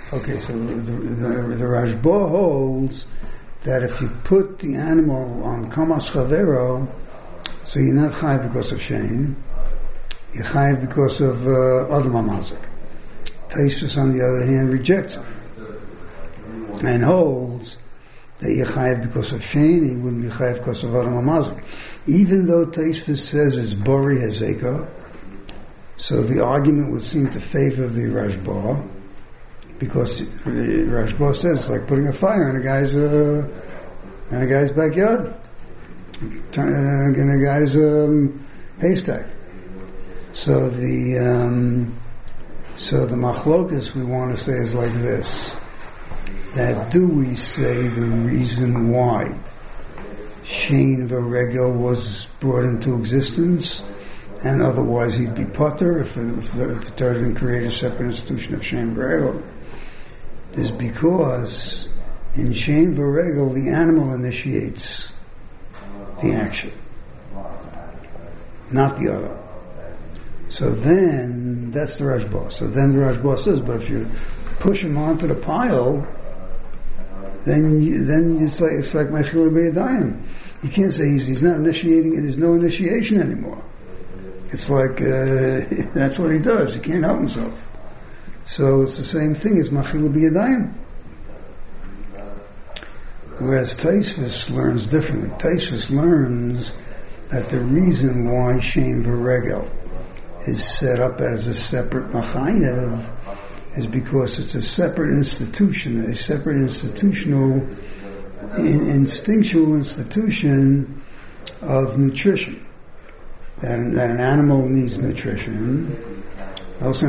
Okay, so the Rashba holds that if you put the animal on Kamas Chavero, so you're not chayiv because of Shein, you're chayiv because of Adam HaMazik. Tosfos, on the other hand, rejects it and holds that you're chayiv because of Shein, you wouldn't be chayiv because of Adam HaMazik. Even though Tosfos says it's Bori Hezeka, so the argument would seem to favor the Rashba, because Rashba says it's like putting a fire in a guy's backyard, in a guy's haystack. So the machlokas we want to say is like this: that do we say the reason why Shein V'Regel was brought into existence, and otherwise he'd be potter if the Torah didn't create a separate institution of Shein V'Regel, is because in Shein V'Regel the animal initiates the action, not the other. So then, that's the Rashba. So then the Rashba says, but if you push him onto the pile, then it's like Mechila B'Yadayim. You can't say he's not initiating it. There's no initiation anymore. It's like that's what he does. He can't help himself. So it's the same thing as Mechila B'Yadayim. Whereas Tosfos learns differently. Tosfos learns that the reason why Shein V'Regel is set up as a separate machayev is because it's a separate institution, a separate instinctual institution of nutrition. That an animal needs nutrition. So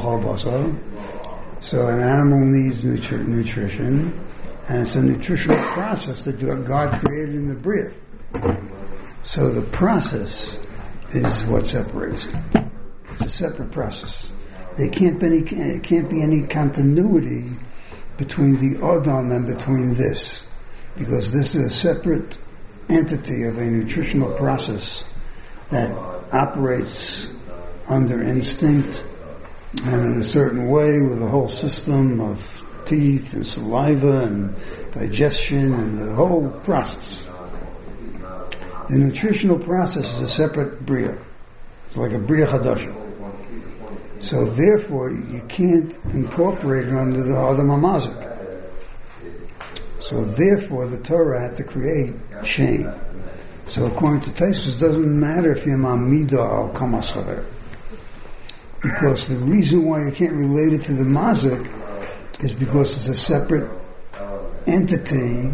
an animal needs nutrition, and it's a nutritional process that God created in the Bria. So the process is what separates it. It's a separate process. There can't be any continuity between the Adam and between this, because this is a separate entity of a nutritional process that operates under instinct and in a certain way with a whole system of teeth and saliva and digestion and the whole process. The nutritional process is a separate bria. It's like a bria chadasha. So therefore, you can't incorporate it under the Adam HaMazik. So therefore, the Torah had to create Shein. So according to Tosfos, it doesn't matter if you're Ma'amida al Kamas Chaver, because the reason why you can't relate it to the Mazik is because it's a separate entity,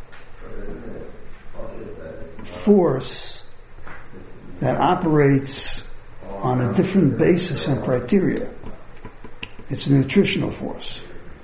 force that operates on a different basis and criteria. It's a nutritional force.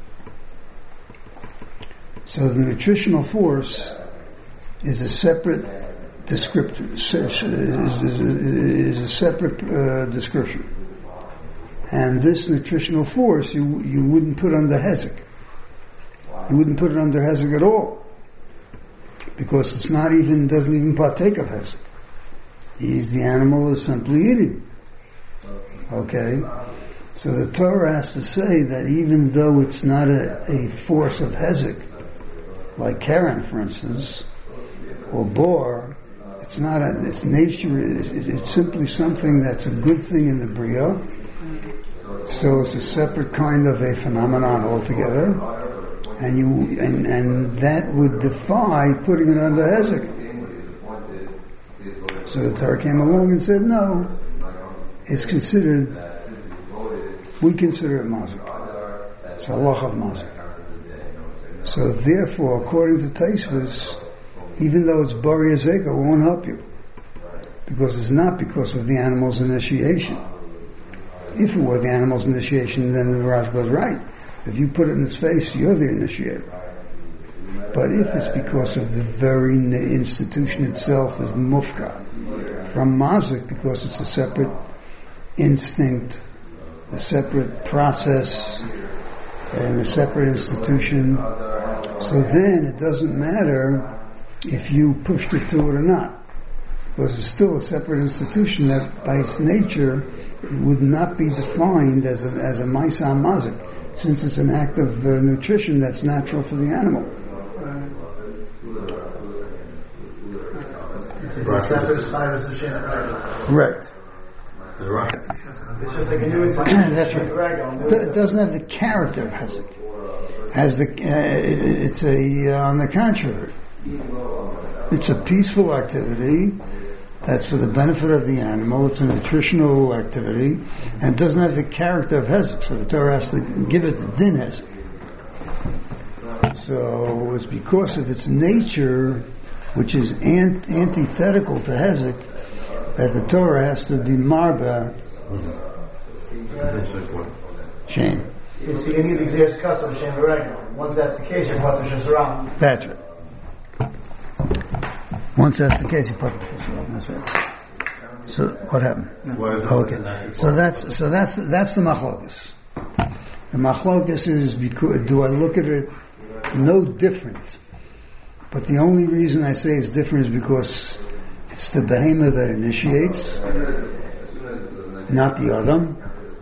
So the nutritional force is a separate descriptor, is a separate description. And this nutritional force you wouldn't put under Hezek. You wouldn't put it under Hezek at all, because it's doesn't even partake of Hezek. The animal is simply eating. Okay? So the Torah has to say that even though it's not a force of Hezek, like Karen, for instance, or Bor, it's nature, it's simply something that's a good thing in the Bria. So it's a separate kind of a phenomenon altogether, and that would defy putting it under Hezek. So the Torah came along and said, no, we consider it mazik. It's a halach of mazik. So therefore, according to Tosfos, even though it's Bari Azeka, it won't help you, because it's not because of the animal's initiation. If it were the animal's initiation, then the Rashba is right. If you put it in its face, you're the initiator. But if it's because of the very institution itself is mufka from mazik, because it's a separate instinct, a separate process, and a separate institution, so then it doesn't matter if you pushed it to it or not, because it's still a separate institution that by its nature it would not be defined as a Maisa Mazik. since it's an act of nutrition that's natural for the animal. Right. It's just like a new that's right. It doesn't have the character of hezek. It's on the contrary. It's a peaceful activity that's for the benefit of the animal. It's a nutritional activity and doesn't have the character of hezek. So the Torah has to give it the din hezek. So it's because of its nature, which is antithetical to hezek, that the Torah has to be marba. Shame. So you need the exer's custom, shame v'regel. Once that's the case, you're patur shesarab. That's right. Once that's the case, you put it shesarab. That's right. So what happened? Okay. So that's the machlokas. The machlokas is because do I look at it no different? But the only reason I say it's different is because it's the behemoth that initiates, not the Adam.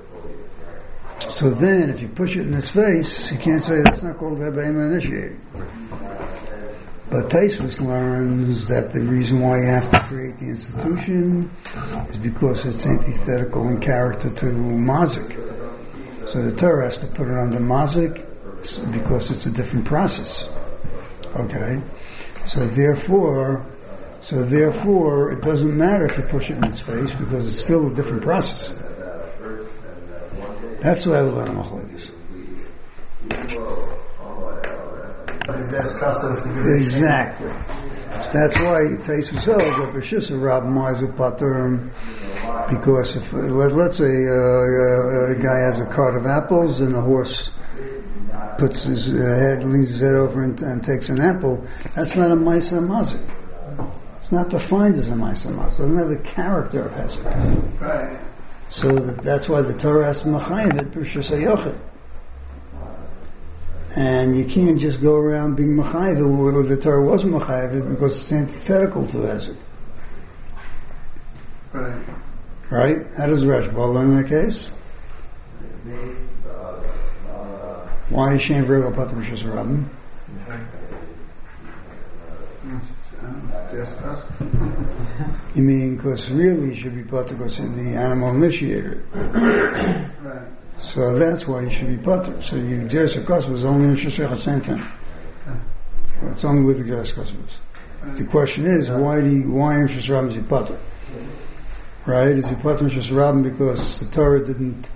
So then, if you push it in its face, you can't say that's not called the behemoth initiating. But Taisvus learns that the reason why you have to create the institution is because it's antithetical in character to Mazik. So the Torah has to put it under Mazik because it's a different process. Okay? So therefore, it doesn't matter if you push it in its face because it's still a different process. That's why we learn machlokes. Exactly. That's why Taisus says that B'shisa Rab Ma'azu Patur, because if let's say a guy has a cart of apples and the horse puts his head, leans his head over and takes an apple, that's not a Maisa Mazik. It's not defined as a Maisa Mazik. It doesn't have the character of Hesed. Right. So that's why the Torah has to Machayev it B'shisa Yochid. And you can't just go around being Machayev where the Torah wasn't Machayev because it's antithetical to Hesed. Right. Right? How does Rashba learn that case? Why is Shem Virgo Patur B'shisa Rabim? You mean because really it should be Patur because the animal initiated it. Right. So that's why you should be Patur. So the Exeris HaKos was only in Shesech, the same thing. It's only with the Exeris HaKos. The question is, why in Shesech Rabim is he Patur? Right? Is he Patur in Shesech Rabim because the Torah didn't...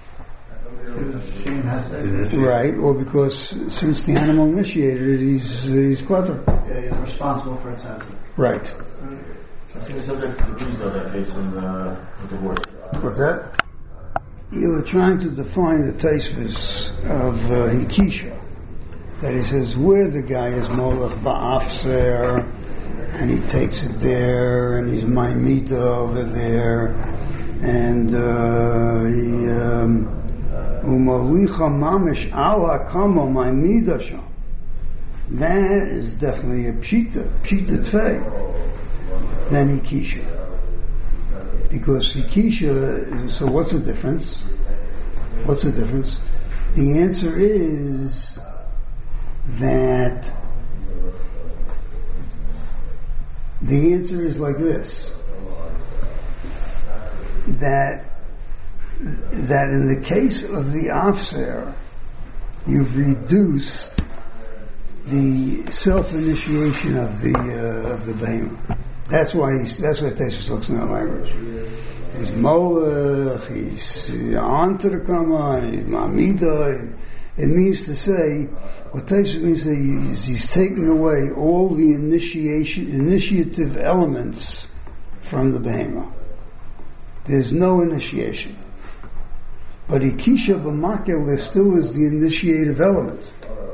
Right, or because since the animal initiated it, he's Patur. Yeah, he's responsible for its hazard. Right. I think it's subject to the Jews, though, that case in the divorce. What's that? You were trying to define the taisvis of Hikisha. That he says where the guy is Molech Ba'afser, and he takes it there, and he's Maimita over there, and he Umalicha Mamish Ala Kamo Maimida Sham. That is definitely a Pshita Tfei. Than Hikisha. Because Hikisha, so what's the difference? What's the difference? The answer is that the answer is like this. That in the case of the Afser, you've reduced the self-initiation of the behemoth. That's why Tesis looks in that language. He's Molech, he's on to the Kaman, he's Mamida. It means to say, what Tesis means to say is he's taking away all the initiative elements from the behemoth. There's no initiation. But Hikisha B'Makil, there still is the initiative element.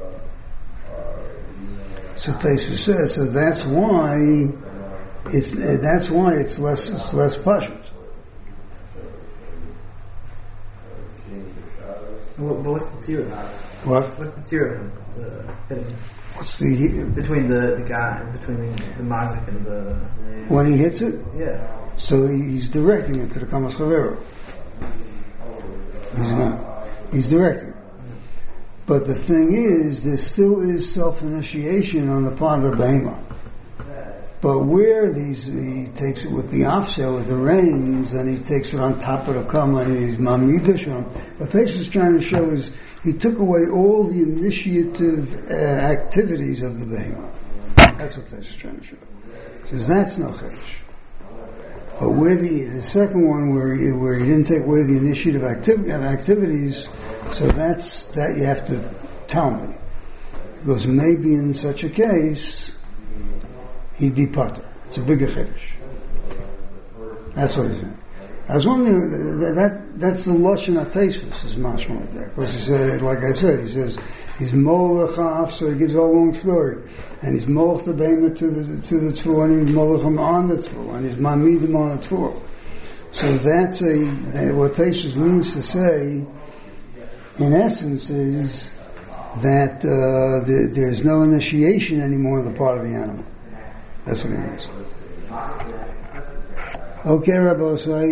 So Tesis says, so that's why it's less pashut. But what's the tzira? What? What's the tzira? What's the between the guy, between the mazik and the when he hits it? Yeah. So he's directing it to the Kamas Chavero. He's directing it. But the thing is, there still is self-initiation on the part of the behemoth. But where he takes it with the offset, with the reins, and he takes it on top of the kama, and he's mamidasham. What Taisus is trying to show is he took away all the initiative activities of the behemoth. That's what Taisus is trying to show. He says that's no chedesh. But where the second one, where he didn't take away the initiative activities, so that you have to tell me, because maybe in such a case he'd be pater. It's a bigger chedesh. That's what he's saying. I was wondering that's the lashon HaTosfos is mashma there, because he said, like I said, he says he's molech ha'af, so he gives a long story, and he's molech the behemoth to the tefillah, and he's molech him on the tefillah, and he's mamidim on the tefillah. So that's what Taisus means to say, in essence, is that there's no initiation anymore on the part of the animal. That's what he means. Okay, Rabbi Osai.